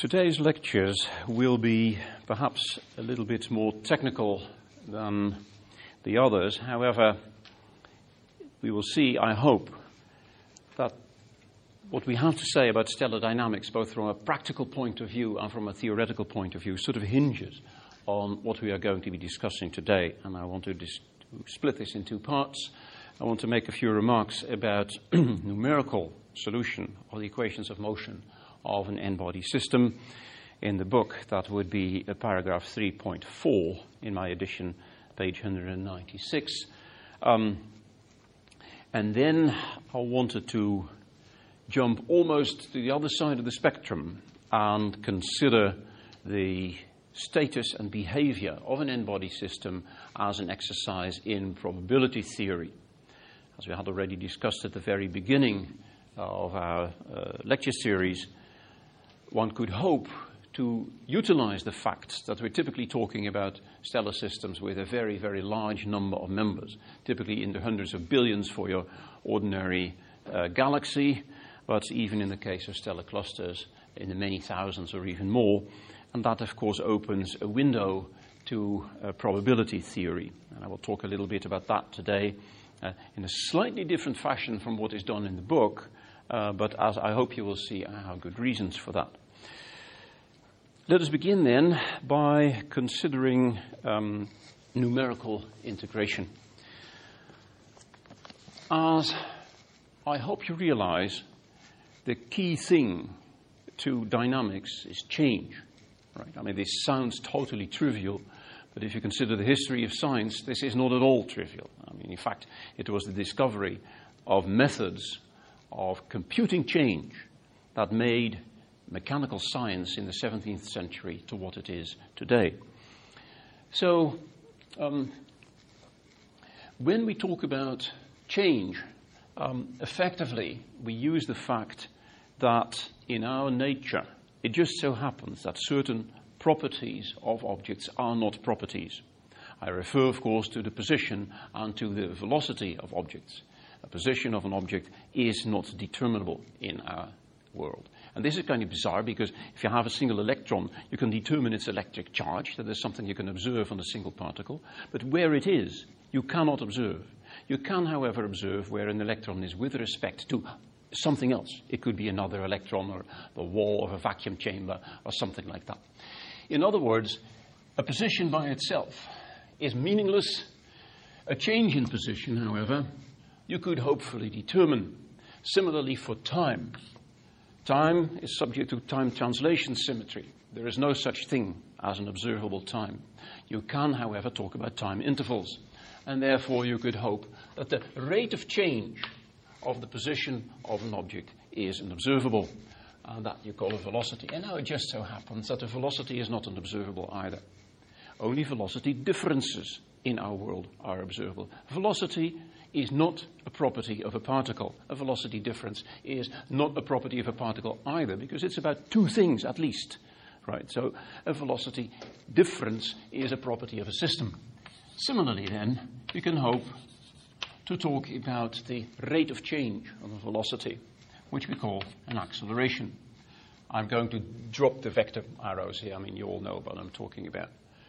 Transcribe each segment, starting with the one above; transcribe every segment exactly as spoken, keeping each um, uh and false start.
Today's lectures will be perhaps a little bit more technical than the others. However, we will see, I hope, that what we have to say about stellar dynamics, both from a practical point of view and from a theoretical point of view, sort of hinges on what we are going to be discussing today. And I want to dis- split this in two parts. I want to make a few remarks about numerical solution of the equations of motion of an n-body system. In the book, that would be uh, paragraph three point four in my edition, page one hundred ninety-six. Um, and then I wanted to jump almost to the other side of the spectrum and consider the status and behavior of an n-body system as an exercise in probability theory. As we had already discussed at the very beginning of our uh, lecture series, one could hope to utilize the fact that we're typically talking about stellar systems with a very, very large number of members, typically in the hundreds of billions for your ordinary uh, galaxy, but even in the case of stellar clusters, in the many thousands or even more. And that, of course, opens a window to uh, probability theory. And I will talk a little bit about that today uh, in a slightly different fashion from what is done in the book, uh, but as I hope you will see, I have good reasons for that. Let us begin then by considering um, numerical integration. As I hope you realize, the key thing to dynamics is change. Right? I mean, this sounds totally trivial, but if you consider the history of science, this is not at all trivial. I mean, in fact, it was the discovery of methods of computing change that made mechanical science in the seventeenth century to what it is today. So, um, when we talk about change, um, effectively we use the fact that in our nature it just so happens that certain properties of objects are not properties. I refer, of course, to the position and to the velocity of objects. A position of an object is not determinable in our world. And this is kind of bizarre because if you have a single electron, you can determine its electric charge. That is something you can observe on a single particle. But where it is, you cannot observe. You can, however, observe where an electron is with respect to something else. It could be another electron or the wall of a vacuum chamber or something like that. In other words, a position by itself is meaningless. A change in position, however, you could hopefully determine. Similarly for time. Time is subject to time translation symmetry. There is no such thing as an observable time. You can, however, talk about time intervals. And therefore you could hope that the rate of change of the position of an object is an observable. And that you call a velocity. And now it just so happens that a velocity is not an observable either. Only velocity differences in our world are observable. Velocity is not a property of a particle. A velocity difference is not a property of a particle either, because it's about two things at least, right? So a velocity difference is a property of a system. Similarly then, you can hope to talk about the rate of change of a velocity, which we call an acceleration. I'm going to drop the vector arrows here. I mean, you all know what I'm talking about.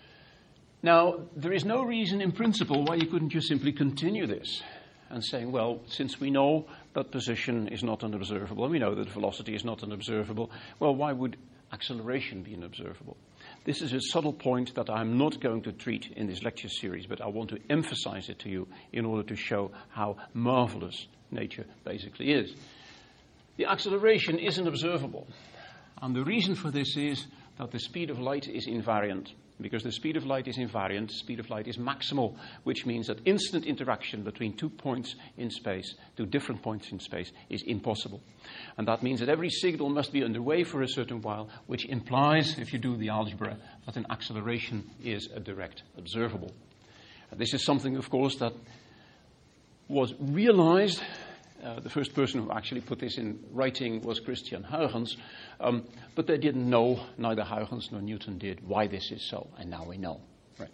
Now, there is no reason in principle why you couldn't just simply continue this and saying, well, since we know that position is not an observable, and we know that velocity is not an observable, well, why would acceleration be an observable? This is a subtle point that I'm not going to treat in this lecture series, but I want to emphasize it to you in order to show how marvelous nature basically is. The acceleration isn't observable, and the reason for this is that the speed of light is invariant. Because the speed of light is invariant, speed of light is maximal, which means that instant interaction between two points in space, two different points in space, is impossible. And that means that every signal must be underway for a certain while, which implies, if you do the algebra, that an acceleration is a direct observable. And this is something, of course, that was realized. Uh, the first person who actually put this in writing was Christian Huygens, um, but they didn't know, neither Huygens nor Newton did, why this is so, and now we know. Right.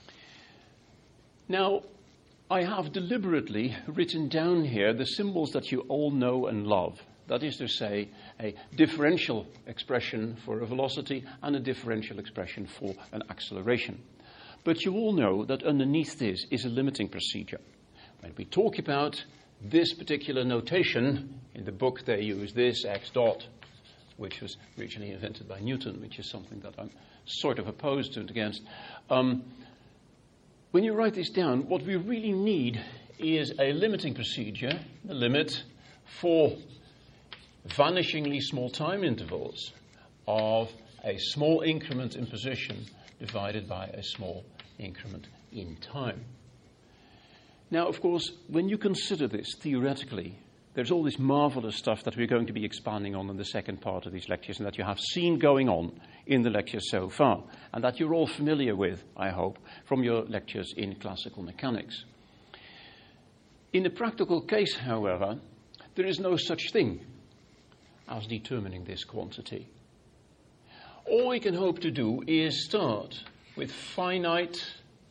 Now, I have deliberately written down here the symbols that you all know and love. That is to say, a differential expression for a velocity and a differential expression for an acceleration. But you all know that underneath this is a limiting procedure. When we talk about this particular notation, in the book they use this, x dot, which was originally invented by Newton, which is something that I'm sort of opposed to and against. Um, when you write this down, what we really need is a limiting procedure, the limit for vanishingly small time intervals of a small increment in position divided by a small increment in time. Now, of course, when you consider this theoretically, there's all this marvelous stuff that we're going to be expanding on in the second part of these lectures and that you have seen going on in the lectures so far and that you're all familiar with, I hope, from your lectures in classical mechanics. In the practical case, however, there is no such thing as determining this quantity. All we can hope to do is start with finite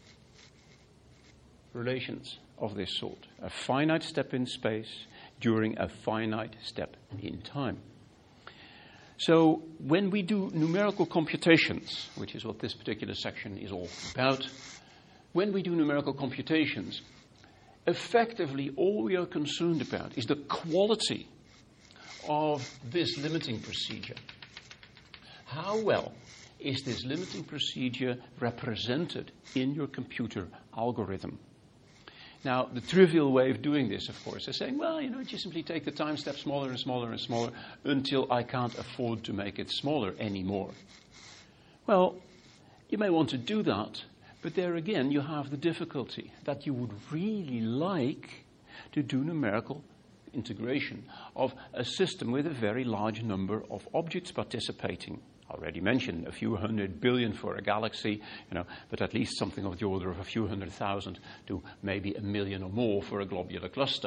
relations of this sort, a finite step in space during a finite step in time. So when we do numerical computations, which is what this particular section is all about, when we do numerical computations, effectively all we are concerned about is the quality of this limiting procedure. How well is this limiting procedure represented in your computer algorithm? Now, the trivial way of doing this, of course, is saying, well, you know, just simply take the time step smaller and smaller and smaller until I can't afford to make it smaller anymore. Well, you may want to do that, but there again you have the difficulty that you would really like to do numerical integration of a system with a very large number of objects participating. I already mentioned a few hundred billion for a galaxy, you know, but at least something of the order of a few hundred thousand to maybe a million or more for a globular cluster.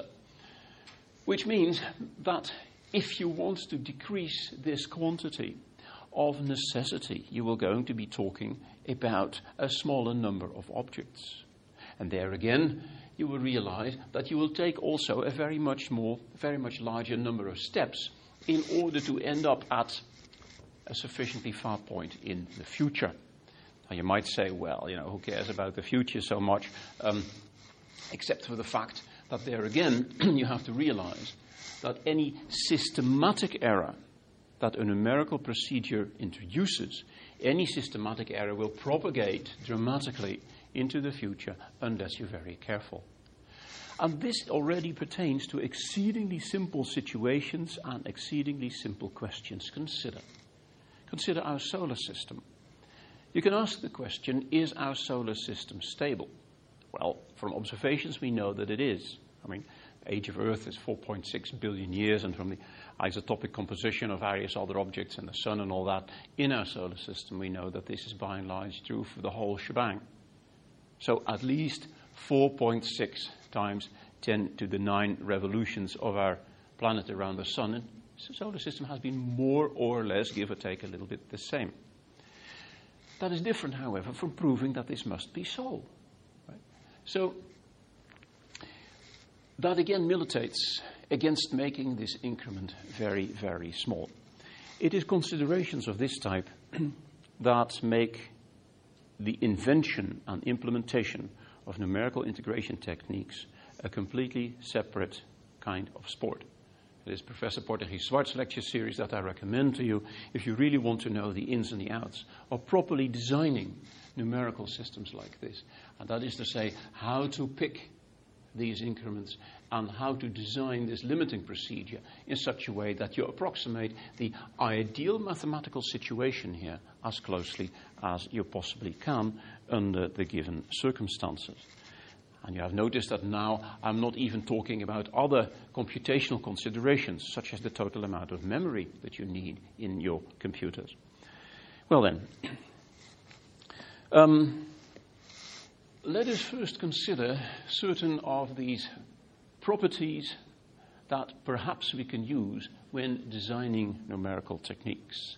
Which means that if you want to decrease this quantity, of necessity, you are going to be talking about a smaller number of objects. And there again, you will realize that you will take also a very much more, very much larger number of steps in order to end up at a sufficiently far point in the future. Now you might say, well, you know, who cares about the future so much, um, except for the fact that there again, you have to realize that any systematic error that a numerical procedure introduces, any systematic error will propagate dramatically into the future unless you're very careful. And this already pertains to exceedingly simple situations and exceedingly simple questions. Consider. Consider our solar system. You can ask the question, is our solar system stable? Well, from observations we know that it is. I mean, the age of Earth is four point six billion years, and from the isotopic composition of various other objects and the sun and all that, in our solar system we know that this is by and large true for the whole shebang. So at least four point six times ten to the nine revolutions of our planet around the sun. And the solar system has been more or less, give or take a little bit, the same. That is different, however, from proving that this must be so. Right? So that again militates against making this increment very, very small. It is considerations of this type that make the invention and implementation of numerical integration techniques a completely separate kind of sport. It is Professor Porteghis-Zwart's lecture series that I recommend to you if you really want to know the ins and the outs of properly designing numerical systems like this. And that is to say, how to pick these increments and how to design this limiting procedure in such a way that you approximate the ideal mathematical situation here as closely as you possibly can under the given circumstances. And you have noticed that now I'm not even talking about other computational considerations, such as the total amount of memory that you need in your computers. Well then, um, let us first consider certain of these properties that perhaps we can use when designing numerical techniques.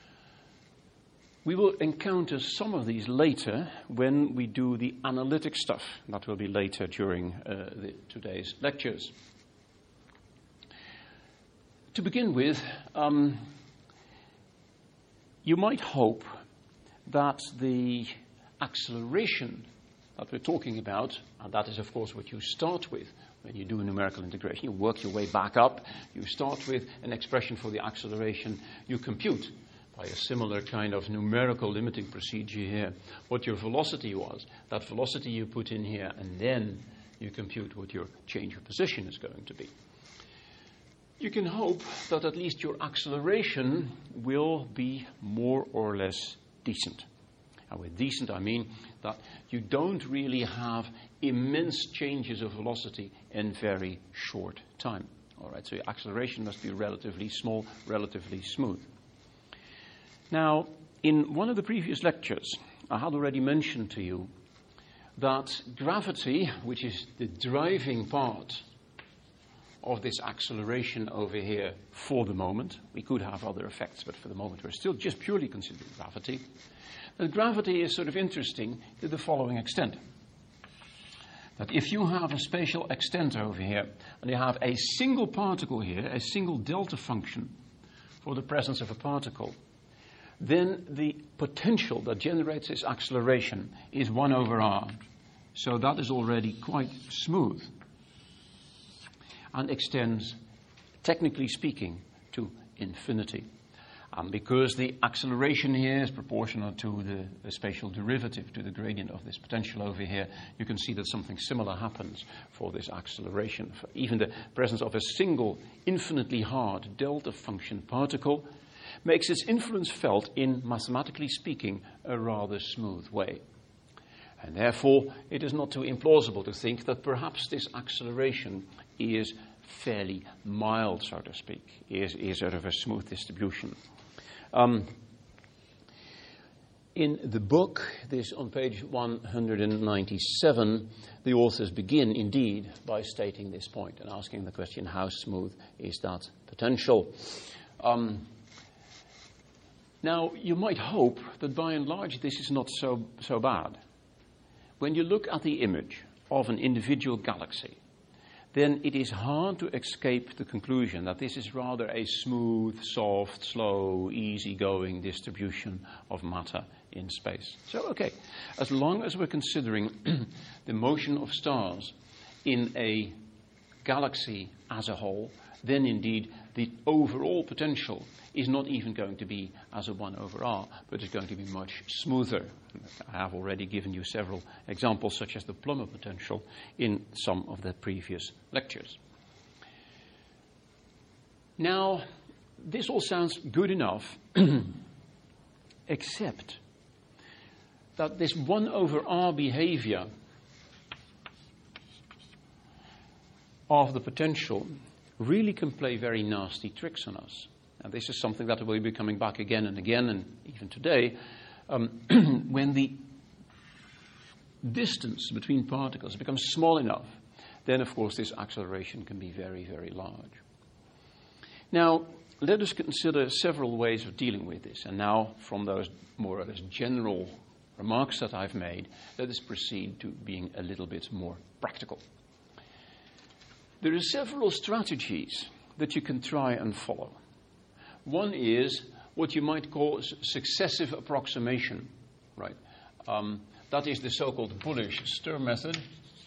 We will encounter some of these later when we do the analytic stuff. That will be later during uh, the, today's lectures. To begin with, um, you might hope that the acceleration that we're talking about, and that is of course what you start with when you do a numerical integration, you work your way back up, you start with an expression for the acceleration, you compute by a similar kind of numerical limiting procedure here what your velocity was, that velocity you put in here, and then you compute what your change of position is going to be. You can hope that at least your acceleration will be more or less decent. And with decent, I mean that you don't really have immense changes of velocity in very short time. All right, so your acceleration must be relatively small, relatively smooth. Now, in one of the previous lectures, I had already mentioned to you that gravity, which is the driving part of this acceleration over here for the moment, we could have other effects, but for the moment we're still just purely considering gravity, that gravity is sort of interesting to the following extent. That if you have a spatial extent over here, and you have a single particle here, a single delta function for the presence of a particle, then the potential that generates this acceleration is one over r. So that is already quite smooth and extends, technically speaking, to infinity. And because the acceleration here is proportional to the, the spatial derivative, to the gradient of this potential over here, you can see that something similar happens for this acceleration. For even the presence of a single infinitely hard delta function particle makes its influence felt in, mathematically speaking, a rather smooth way. And therefore, it is not too implausible to think that perhaps this acceleration is fairly mild, so to speak, is, is sort of a smooth distribution. Um, in the book, this on page one hundred ninety-seven, the authors begin indeed by stating this point and asking the question, how smooth is that potential? Um, now, you might hope that by and large this is not so, so bad. When you look at the image of an individual galaxy, then it is hard to escape the conclusion that this is rather a smooth, soft, slow, easy-going distribution of matter in space. So, okay, as long as we're considering the motion of stars in a galaxy as a whole, then indeed the overall potential is not even going to be as a one over r, but it's going to be much smoother. I have already given you several examples, such as the Plummer potential, in some of the previous lectures. Now, this all sounds good enough, except that this one over r behavior of the potential really can play very nasty tricks on us. And this is something that will be coming back again and again, and even today, um, when the distance between particles becomes small enough, then of course this acceleration can be very, very large. Now, let us consider several ways of dealing with this. And now, from those more or less general remarks that I've made, let us proceed to being a little bit more practical. There are several strategies that you can try and follow. One is what you might call successive approximation, right? Um, that is the so-called bullish stir method.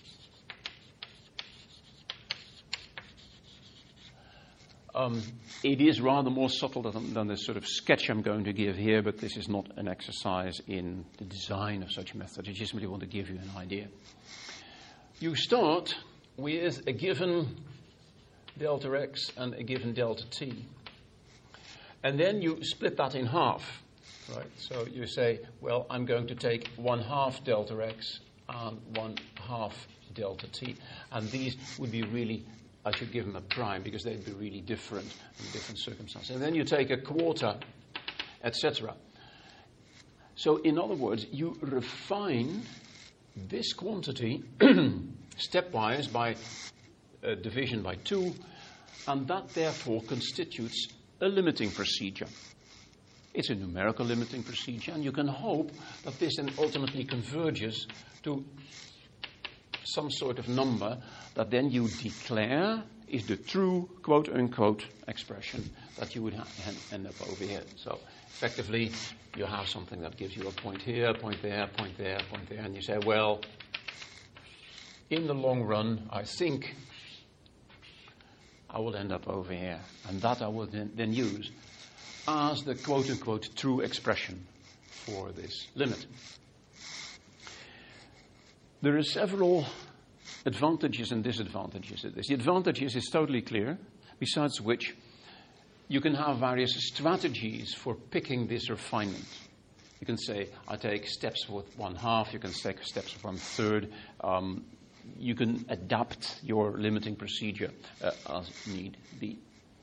Um, it is rather more subtle than, than the sort of sketch I'm going to give here, but this is not an exercise in the design of such methods. I just really want to give you an idea. You start with a given delta x and a given delta t. And then you split that in half, right? So you say, well, I'm going to take one half delta x and one half delta t. And these would be really, I should give them a prime because they'd be really different in different circumstances. And then you take a quarter, et cetera. So in other words, you refine this quantity stepwise by uh, division by two, and that therefore constitutes a limiting procedure. It's a numerical limiting procedure, and you can hope that this then ultimately converges to some sort of number that then you declare is the true quote-unquote expression that you would ha- end up over here. So effectively, you have something that gives you a point here, a point there, a point there, a point there, and you say, well, in the long run, I think I will end up over here. And that I will then, then use as the quote-unquote true expression for this limit. There are several advantages and disadvantages of this. The advantages is totally clear, besides which you can have various strategies for picking this refinement. You can say, I take steps with one half, you can take steps with one third. Um, you can adapt your limiting procedure uh, as need be.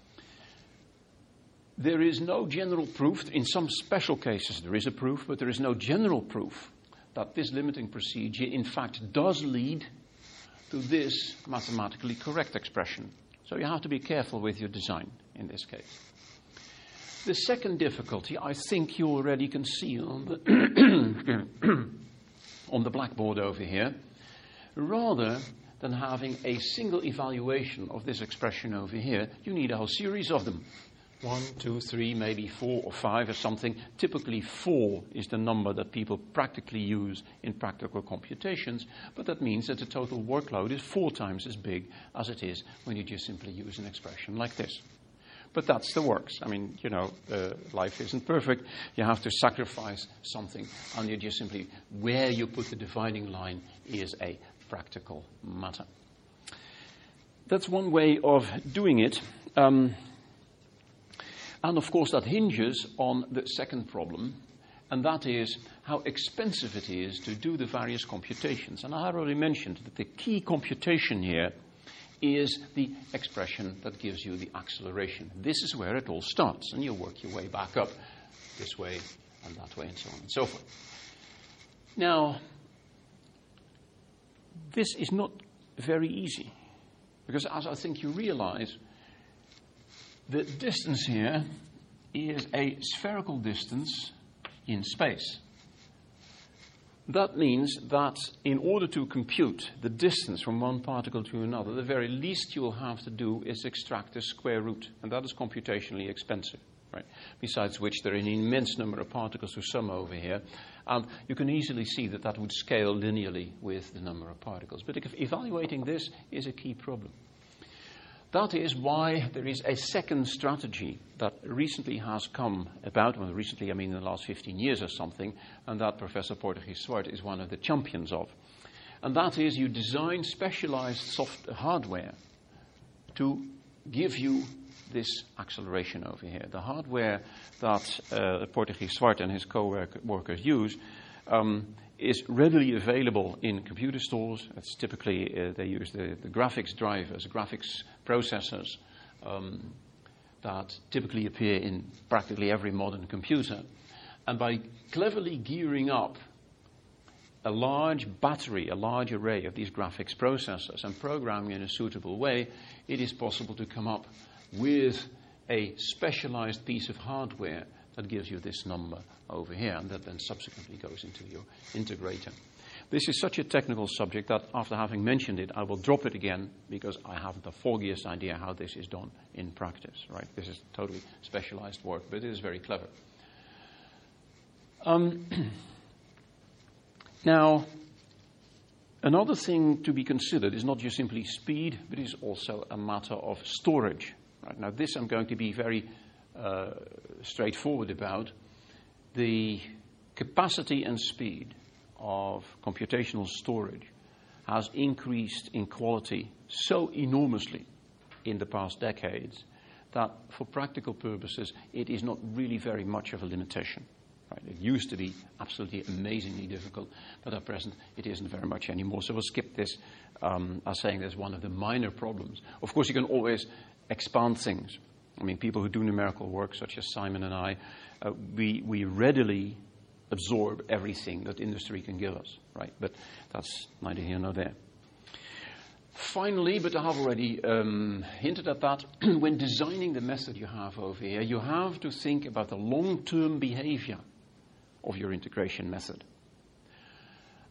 There is no general proof. In some special cases there is a proof, but there is no general proof that this limiting procedure in fact does lead to this mathematically correct expression. So you have to be careful with your design in this case. The second difficulty, I think you already can see on the, on the blackboard over here. Rather than having a single evaluation of this expression over here, you need a whole series of them. One, two, three, maybe four or five or something. Typically four is the number that people practically use in practical computations, but that means that the total workload is four times as big as it is when you just simply use an expression like this. But that's the works. I mean, you know, uh, life isn't perfect. You have to sacrifice something, and you just simply, where you put the dividing line is a practical matter. That's one way of doing it. Um, And of course that hinges on the second problem, and that is how expensive it is to do the various computations. And I have already mentioned that the key computation here is the expression that gives you the acceleration. This is where it all starts, and you work your way back up this way and that way and so on and so forth. Now, this is not very easy, because as I think you realize, the distance here is a spherical distance in space. That means that in order to compute the distance from one particle to another, the very least you'll have to do is extract the square root, and that is computationally expensive. Right? Besides which, there are an immense number of particles to sum over here, and you can easily see that that would scale linearly with the number of particles. But evaluating this is a key problem. That is why there is a second strategy that recently has come about, well, recently I mean in the last fifteen years or something, and that Professor Porteghese-Zwart is one of the champions of. And that is you design specialized soft hardware to give you this acceleration over here. The hardware that uh, Porteghese-Zwart and his co-workers use um, is readily available in computer stores. It's typically, uh, they use the, the graphics drivers, graphics processors um, that typically appear in practically every modern computer. And by cleverly gearing up a large battery, a large array of these graphics processors and programming in a suitable way, it is possible to come up with a specialized piece of hardware that gives you this number over here, and that then subsequently goes into your integrator. This is such a technical subject that after having mentioned it, I will drop it again because I haven't the foggiest idea how this is done in practice, right? This is totally specialized work, but it is very clever. Um, now, another thing to be considered is not just simply speed, but is also a matter of storage. Right? Now, this I'm going to be very uh, straightforward about. The capacity and speed of computational storage has increased in quality so enormously in the past decades that for practical purposes it is not really very much of a limitation. Right? It used to be absolutely amazingly difficult, but at present it isn't very much anymore. So we'll skip this um, as saying there's one of the minor problems. Of course, you can always expand things. I mean, people who do numerical work, such as Simon and I, uh, we, we readily absorb everything that industry can give us, right? But that's neither here nor there. Finally, but I have already um, hinted at that, when designing the method you have over here, you have to think about the long-term behavior of your integration method.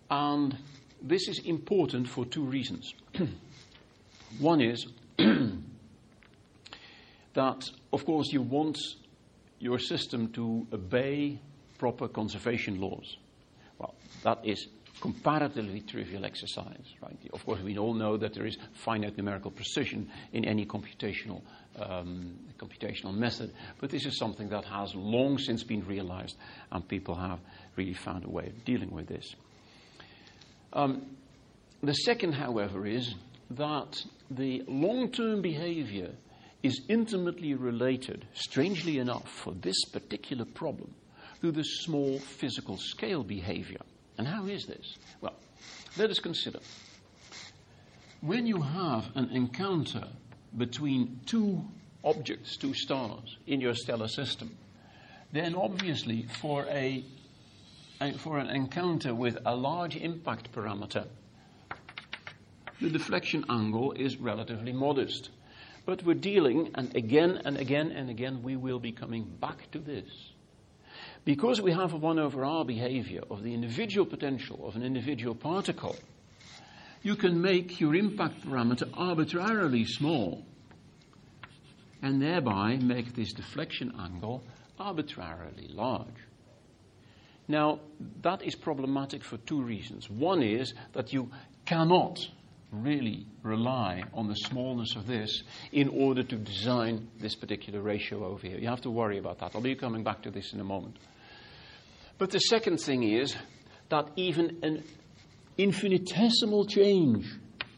And this is important for two reasons. One is that, of course, you want your system to obey proper conservation laws. Well, that is comparatively trivial exercise, right? Of course, we all know that there is finite numerical precision in any computational um, computational method, but this is something that has long since been realized, and people have really found a way of dealing with this. Um, the second, however, is that the long-term behavior is intimately related, strangely enough, for this particular problem, to the small physical scale behavior. And how is this? Well, let us consider. When you have an encounter between two objects, two stars, in your stellar system, then obviously for a, a for an encounter with a large impact parameter, the deflection angle is relatively modest. But we're dealing, and again and again and again we will be coming back to this. Because we have a one over r behavior of the individual potential of an individual particle, you can make your impact parameter arbitrarily small and thereby make this deflection angle arbitrarily large. Now, that is problematic for two reasons. One is that you cannot really rely on the smallness of this in order to design this particular ratio over here. You have to worry about that. I'll be coming back to this in a moment. But the second thing is that even an infinitesimal change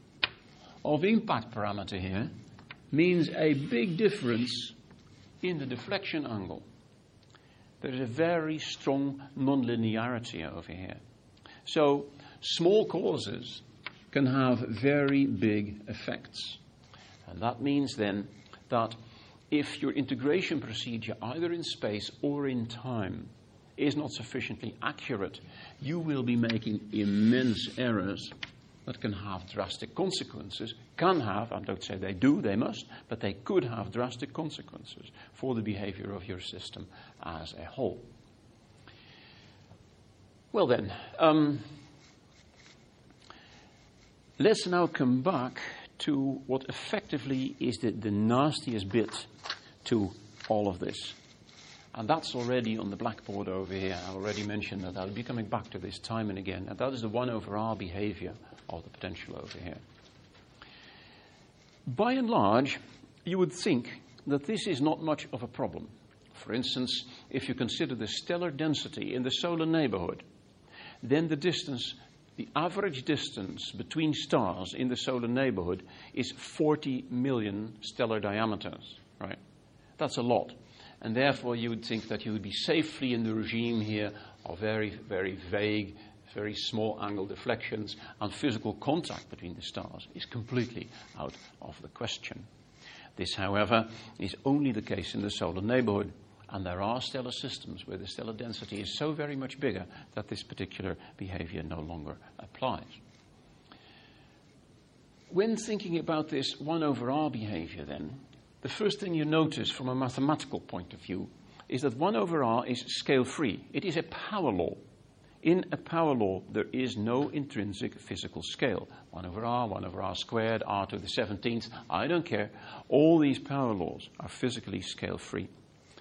of impact parameter here means a big difference in the deflection angle. There is a very strong nonlinearity over here. So small causes can have very big effects. And that means then that if your integration procedure, either in space or in time, is not sufficiently accurate, you will be making immense errors that can have drastic consequences, can have, I don't say they do, they must, but they could have drastic consequences for the behavior of your system as a whole. Well then, um, let's now come back to what effectively is the, the nastiest bit to all of this. And that's already on the blackboard over here. I already mentioned that. I'll be coming back to this time and again. And that is the one over r behavior of the potential over here. By and large, you would think that this is not much of a problem. For instance, if you consider the stellar density in the solar neighborhood, then the distance, the average distance between stars in the solar neighborhood is forty million stellar diameters, right? That's a lot. And therefore you would think that you would be safely in the regime here of very, very vague, very small angle deflections, and physical contact between the stars is completely out of the question. This, however, is only the case in the solar neighborhood, and there are stellar systems where the stellar density is so very much bigger that this particular behavior no longer applies. When thinking about this one over r behavior then, the first thing you notice from a mathematical point of view is that one over r is scale-free. It is a power law. In a power law, there is no intrinsic physical scale. one over r, one over r squared, r to the seventeenth, I don't care. All these power laws are physically scale-free.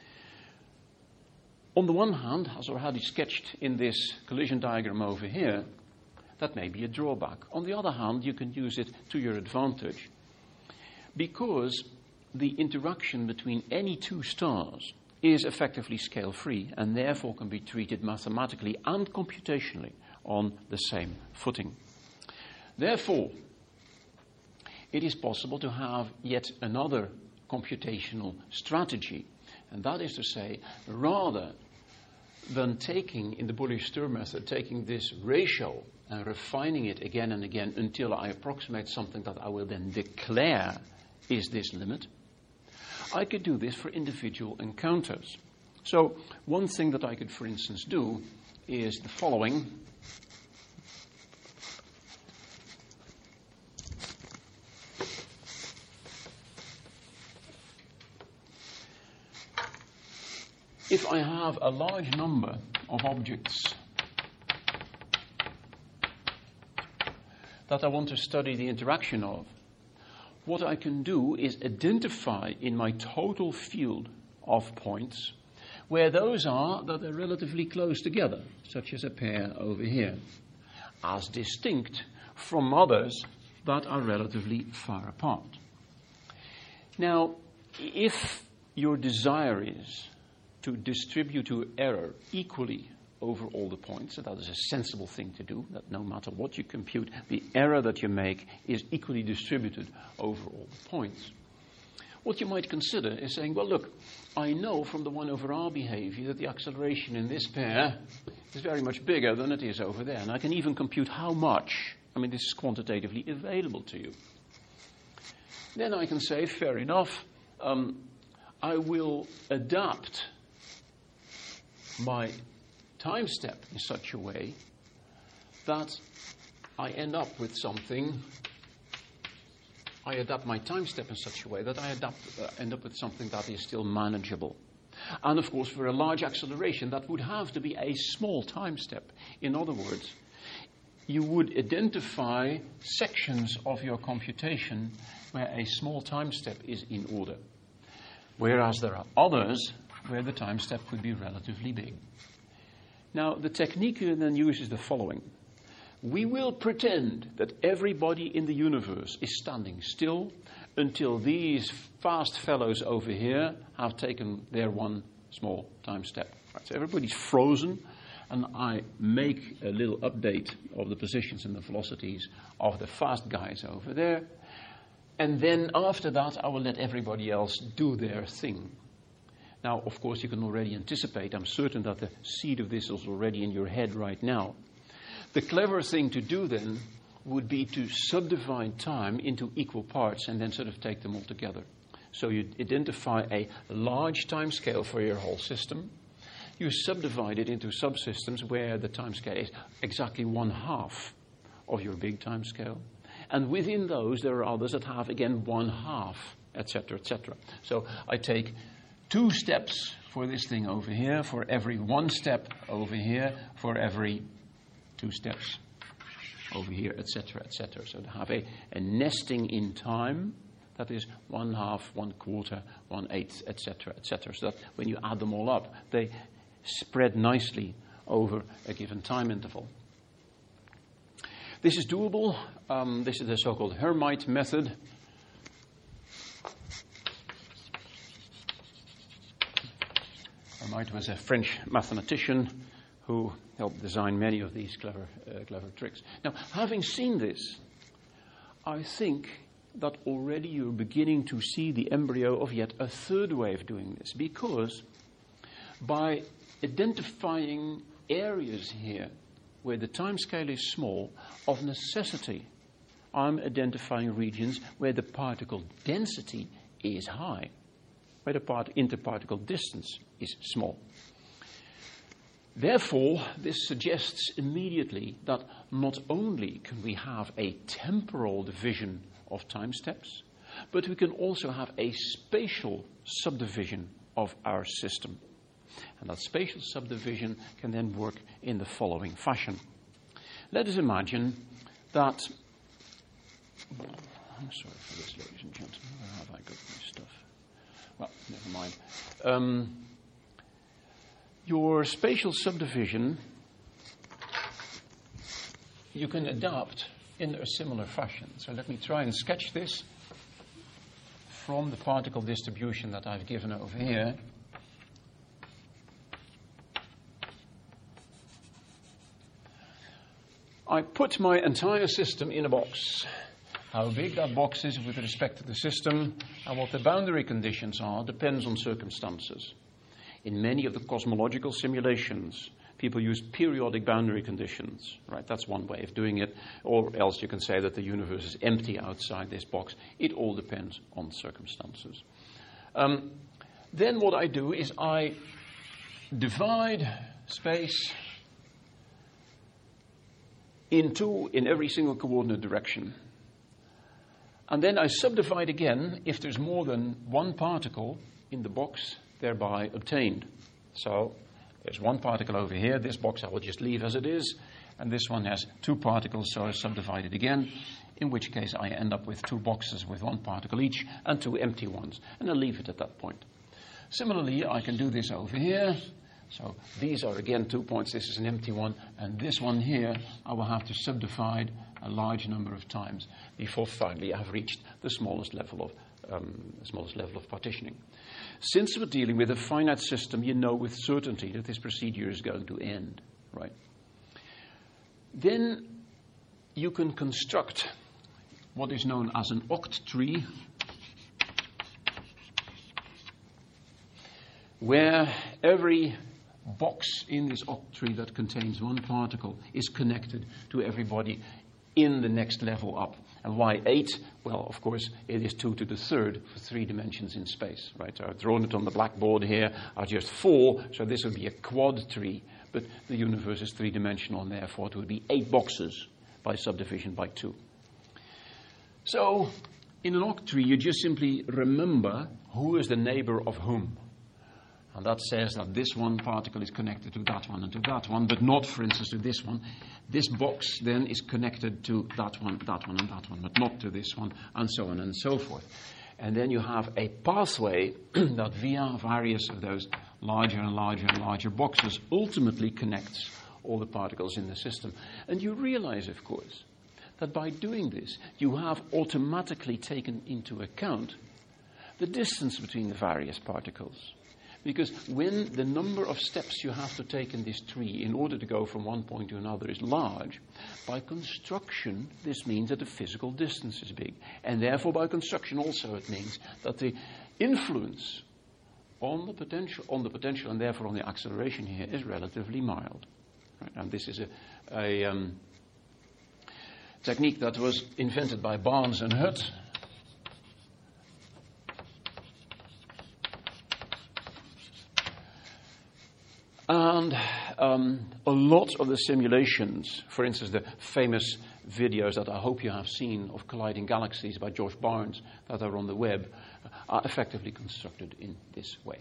On the one hand, as already sketched in this collision diagram over here, that may be a drawback. On the other hand, you can use it to your advantage, because the interaction between any two stars is effectively scale-free and therefore can be treated mathematically and computationally on the same footing. Therefore, it is possible to have yet another computational strategy, and that is to say, rather than taking, in the Boole-Sturm method, taking this ratio and refining it again and again until I approximate something that I will then declare is this limit, I could do this for individual encounters. So one thing that I could, for instance, do is the following. If I have a large number of objects that I want to study the interaction of, what I can do is identify in my total field of points where those are that are relatively close together, such as a pair over here, as distinct from others that are relatively far apart. Now, if your desire is to distribute your error equally over all the points, and that is a sensible thing to do, that no matter what you compute, the error that you make is equally distributed over all the points, what you might consider is saying, well, look, I know from the one over r behavior that the acceleration in this pair is very much bigger than it is over there, and I can even compute how much. I mean, this is quantitatively available to you. Then I can say, fair enough, um, I will adapt my time step in such a way that I end up with something, I adapt my time step in such a way that I adapt, uh, end up with something that is still manageable. And of course, for a large acceleration, that would have to be a small time step. In other words, you would identify sections of your computation where a small time step is in order, whereas there are others where the time step could be relatively big. Now, the technique you then use is the following. We will pretend that everybody in the universe is standing still until these fast fellows over here have taken their one small time step. Right, so everybody's frozen, and I make a little update of the positions and the velocities of the fast guys over there. And then after that, I will let everybody else do their thing. Now, of course, you can already anticipate. I'm certain that the seed of this is already in your head right now. The clever thing to do then would be to subdivide time into equal parts and then sort of take them all together. So you identify a large time scale for your whole system. You subdivide it into subsystems where the time scale is exactly one half of your big time scale. And within those, there are others that have, again, one half, et cetera, et cetera. So I take two steps for this thing over here, for every one step over here, for every two steps over here, et cetera, et cetera. So to have a, a nesting in time, that is one half, one quarter, one eighth, et cetera, et cetera. So that when you add them all up, they spread nicely over a given time interval. This is doable. Um, this is the so-called Hermite method. Hermite was a French mathematician who helped design many of these clever, uh, clever tricks. Now, having seen this, I think that already you're beginning to see the embryo of yet a third way of doing this, because by identifying areas here where the time scale is small, of necessity, I'm identifying regions where the particle density is high, where the part interparticle distance is small. Therefore, this suggests immediately that not only can we have a temporal division of time steps, but we can also have a spatial subdivision of our system. And that spatial subdivision can then work in the following fashion. Let us imagine that... I'm sorry for this, ladies and gentlemen. Where have I got my stuff? Well, never mind. Um, your spatial subdivision, you can adapt in a similar fashion. So let me try and sketch this from the particle distribution that I've given over here. I put my entire system in a box. How big that box is with respect to the system and what the boundary conditions are depends on circumstances. In many of the cosmological simulations, people use periodic boundary conditions, right? That's one way of doing it. Or else you can say that the universe is empty outside this box. It all depends on circumstances. Um, then what I do is I divide space in two in every single coordinate direction. And then I subdivide again if there's more than one particle in the box thereby obtained. So there's one particle over here. This box I will just leave as it is. And this one has two particles, so I subdivide it again in which case I end up with two boxes with one particle each and two empty ones, and I leave it at that point. Similarly, I can do this over here. So these are again two points. This is an empty one, and this one here I will have to subdivide a large number of times before finally I've reached the smallest level of um, smallest level of partitioning. Since we're dealing with a finite system, you know with certainty that this procedure is going to end, right? Then you can construct what is known as an octree, where every box in this octree that contains one particle is connected to everybody in the next level up. And why eight? Well, of course, it is two to the third for three dimensions in space, right? So I've drawn it on the blackboard here, are just four, so this would be a quad tree, but the universe is three-dimensional, and therefore it would be eight boxes by subdivision by two. So, in an octree, you just simply remember who is the neighbor of whom. And that says that this one particle is connected to that one and to that one, but not, for instance, to this one. This box then is connected to that one, that one, and that one, but not to this one, and so on and so forth. And then you have a pathway that via various of those larger and larger and larger boxes ultimately connects all the particles in the system. And you realize, of course, that by doing this, you have automatically taken into account the distance between the various particles. Because when the number of steps you have to take in this tree in order to go from one point to another is large, by construction, this means that the physical distance is big. And therefore, by construction also, it means that the influence on the potential, on the potential and therefore on the acceleration here is relatively mild. Right? And this is a, a um, technique that was invented by Barnes and Hutt. And um, a lot of the simulations, for instance, the famous videos that I hope you have seen of colliding galaxies by Josh Barnes that are on the web, are effectively constructed in this way.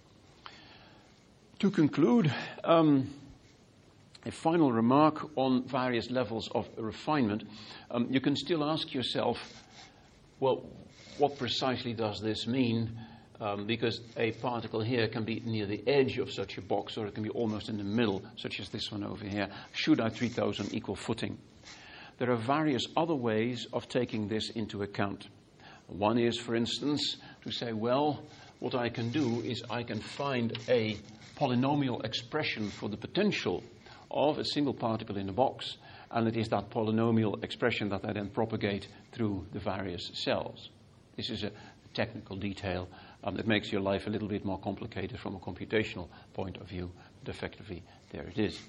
To conclude, um, a final remark on various levels of refinement. Um, you can still ask yourself, well, what precisely does this mean? Um, because a particle here can be near the edge of such a box, or it can be almost in the middle, such as this one over here. Should I treat those on equal footing? There are various other ways of taking this into account. One is, for instance, to say, well, what I can do is I can find a polynomial expression for the potential of a single particle in a box, and it is that polynomial expression that I then propagate through the various cells. This is a technical detail. Um, it makes your life a little bit more complicated from a computational point of view, but effectively, there it is.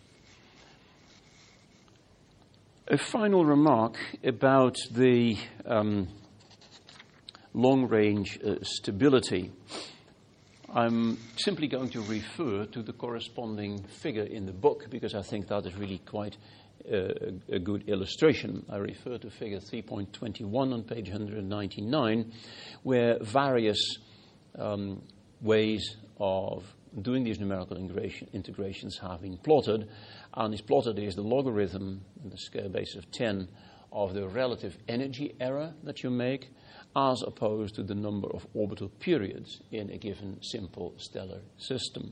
A final remark about the um, long-range uh, stability. I'm simply going to refer to the corresponding figure in the book, because I think that is really quite uh, a good illustration. I refer to figure three point two one on page one hundred ninety-nine, where various um, ways of doing these numerical integrations have been plotted, and is plotted is the logarithm in the scale base of ten of the relative energy error that you make, as opposed to the number of orbital periods in a given simple stellar system.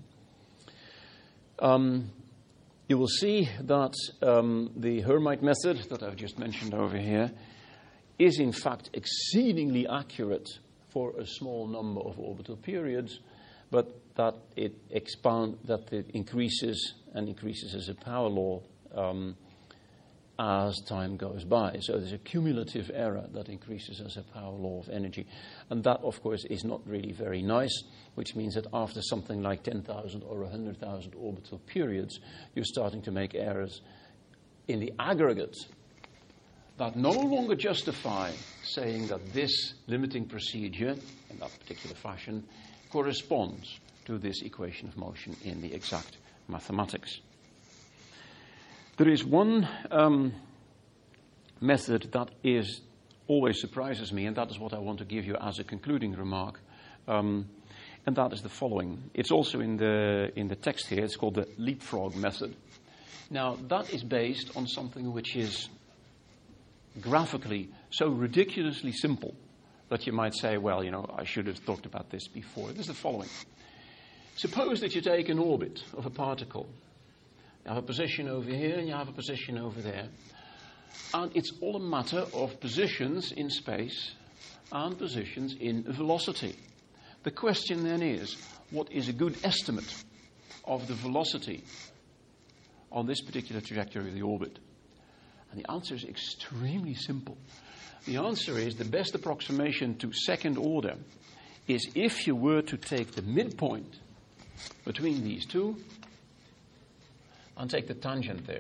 Um, you will see that um, the Hermite method that I've just mentioned over here is in fact exceedingly accurate for a small number of orbital periods, but that it expand, that it increases and increases as a power law um, as time goes by. So there's a cumulative error that increases as a power law of energy. And that, of course, is not really very nice, which means that after something like ten thousand or one hundred thousand orbital periods, you're starting to make errors in the aggregate that no longer justify saying that this limiting procedure, in that particular fashion, corresponds to this equation of motion in the exact mathematics. There is one um, method that is always surprises me, and that is what I want to give you as a concluding remark, um, and that is the following. It's also in the in the text here. It's called the leapfrog method. Now, that is based on something which is graphically so ridiculously simple that you might say, well, you know, I should have talked about this before. This is the following. Suppose that you take an orbit of a particle. You have a position over here and you have a position over there. And it's all a matter of positions in space and positions in velocity. The question then is, what is a good estimate of the velocity on this particular trajectory of the orbit? And the answer is extremely simple. The answer is the best approximation to second order is if you were to take the midpoint between these two and take the tangent there.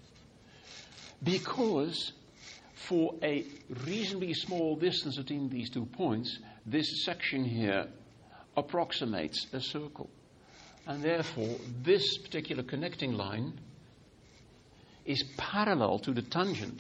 Because for a reasonably small distance between these two points, this section here approximates a circle. And therefore, this particular connecting line is parallel to the tangent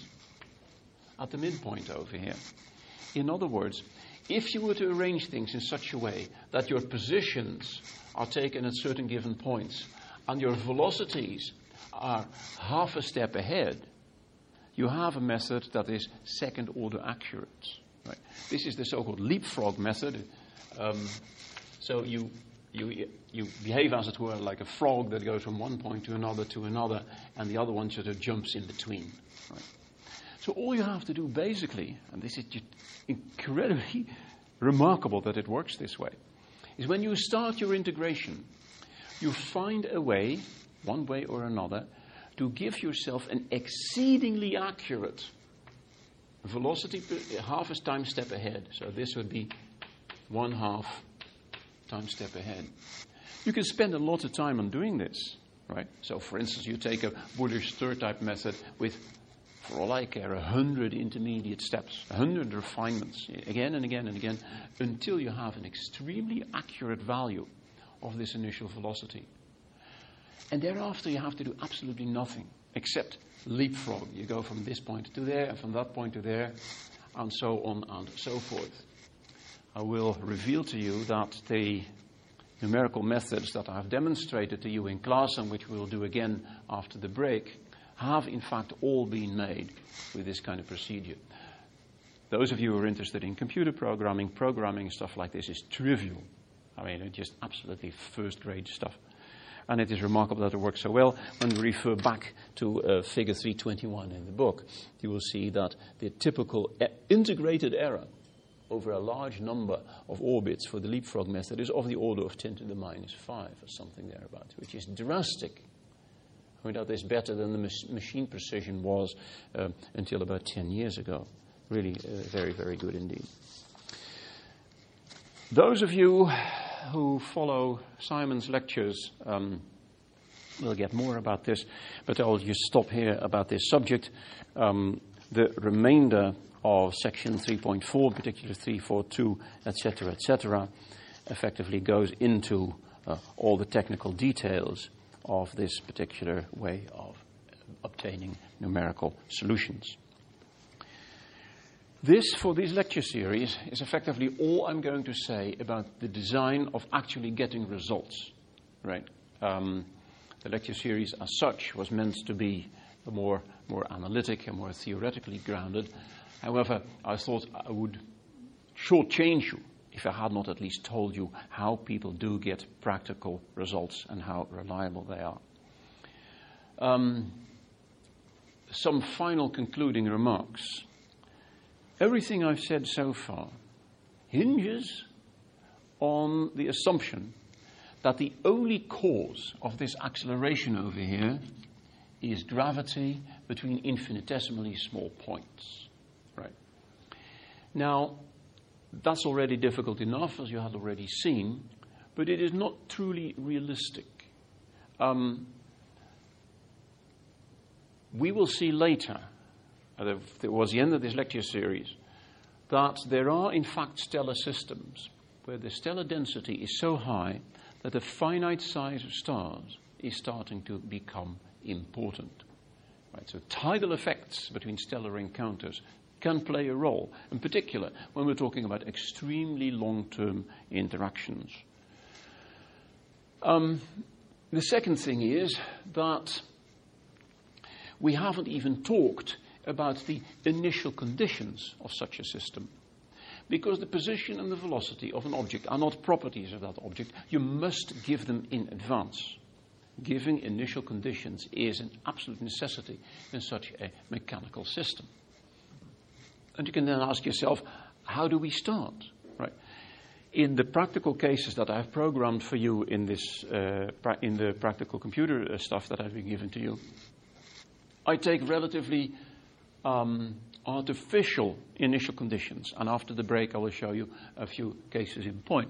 at the midpoint over here. In other words, if you were to arrange things in such a way that your positions are taken at certain given points and your velocities are half a step ahead, you have a method that is second order accurate. Right? This is the so-called leapfrog method. Um, so you, you, you behave, as it were, like a frog that goes from one point to another to another, and the other one sort of jumps in between. Right? So all you have to do basically, and this is just incredibly remarkable that it works this way, is when you start your integration, you find a way, one way or another, to give yourself an exceedingly accurate velocity, half a time step ahead. So this would be one half time step ahead. You can spend a lot of time on doing this, right? So for instance, you take a Wohler-Stir type method with, for all I care, a hundred intermediate steps, a hundred refinements, again and again and again, until you have an extremely accurate value of this initial velocity. And thereafter you have to do absolutely nothing except leapfrog. You go from this point to there, and from that point to there, and so on and so forth. I will reveal to you that the numerical methods that I have demonstrated to you in class, and which we will do again after the break, have in fact all been made with this kind of procedure. Those of you who are interested in computer programming, programming stuff like this is trivial. I mean, it's just absolutely first-grade stuff. And it is remarkable that it works so well. When we refer back to uh, figure three twenty-one in the book, you will see that the typical e- integrated error over a large number of orbits for the leapfrog method is of the order of ten to the minus five or something thereabout, which is drastic. I mean, that is better than the mach- machine precision was uh, until about ten years ago. Really uh, very, very good indeed. Those of you who follow Simon's lectures um, will get more about this, but I'll just stop here about this subject. Um, the remainder of section three point four, particularly three forty-two, et cetera, et cetera, effectively goes into uh, all the technical details of this particular way of obtaining numerical solutions. This, for this lecture series, is effectively all I'm going to say about the design of actually getting results, right? Um, the lecture series as such was meant to be more, more analytic and more theoretically grounded. However, I thought I would shortchange you if I had not at least told you how people do get practical results and how reliable they are. Um, some final concluding remarks. Everything I've said so far hinges on the assumption that the only cause of this acceleration over here is gravity between infinitesimally small points. Right? Now, that's already difficult enough, as you had already seen, but it is not truly realistic. Um, we will see later, towards the end of this lecture series, that there are in fact stellar systems where the stellar density is so high that the finite size of stars is starting to become important. Right? So tidal effects between stellar encounters can play a role, in particular when we're talking about extremely long-term interactions. Um, the second thing is that we haven't even talked about the initial conditions of such a system. Because the position and the velocity of an object are not properties of that object, you must give them in advance. Giving initial conditions is an absolute necessity in such a mechanical system. And you can then ask yourself, how do we start? Right? In the practical cases that I've programmed for you in this, uh, pra- in the practical computer uh, stuff that I've been given to you, I take relatively um, artificial initial conditions, and after the break I will show you a few cases in point.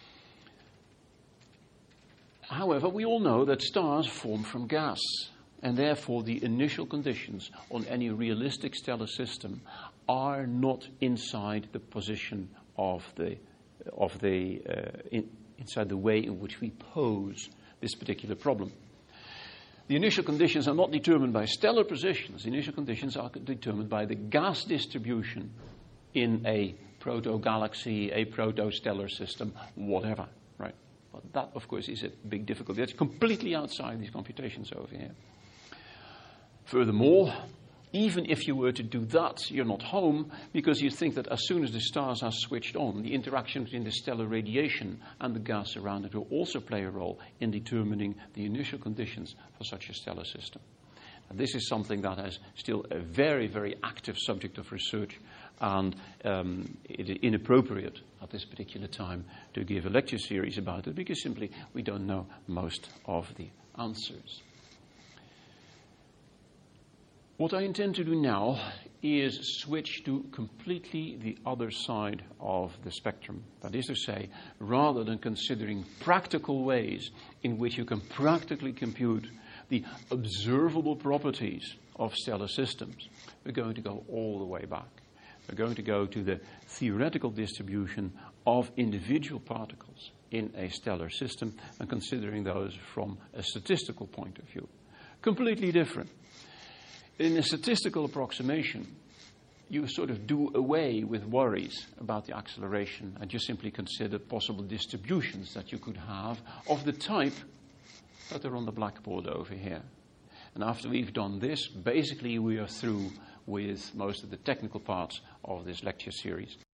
However, we all know that stars form from gas, and therefore the initial conditions on any realistic stellar system are not inside the position of the, of the uh, in, inside the way in which we pose this particular problem. The initial conditions are not determined by stellar positions. The initial conditions are determined by the gas distribution in a proto-galaxy, a proto-stellar system, whatever. Right? But that, of course, is a big difficulty. That's completely outside these computations over here. Furthermore, even if you were to do that, you're not home, because you think that as soon as the stars are switched on, the interaction between the stellar radiation and the gas around it will also play a role in determining the initial conditions for such a stellar system. And this is something that is still a very, very active subject of research, and um, it is inappropriate at this particular time to give a lecture series about it, because simply we don't know most of the answers. What I intend to do now is switch to completely the other side of the spectrum. That is to say, rather than considering practical ways in which you can practically compute the observable properties of stellar systems, we're going to go all the way back. We're going to go to the theoretical distribution of individual particles in a stellar system and considering those from a statistical point of view. Completely different. In a statistical approximation, you sort of do away with worries about the acceleration and just simply consider possible distributions that you could have of the type that are on the blackboard over here. And after we've done this, basically we are through with most of the technical parts of this lecture series.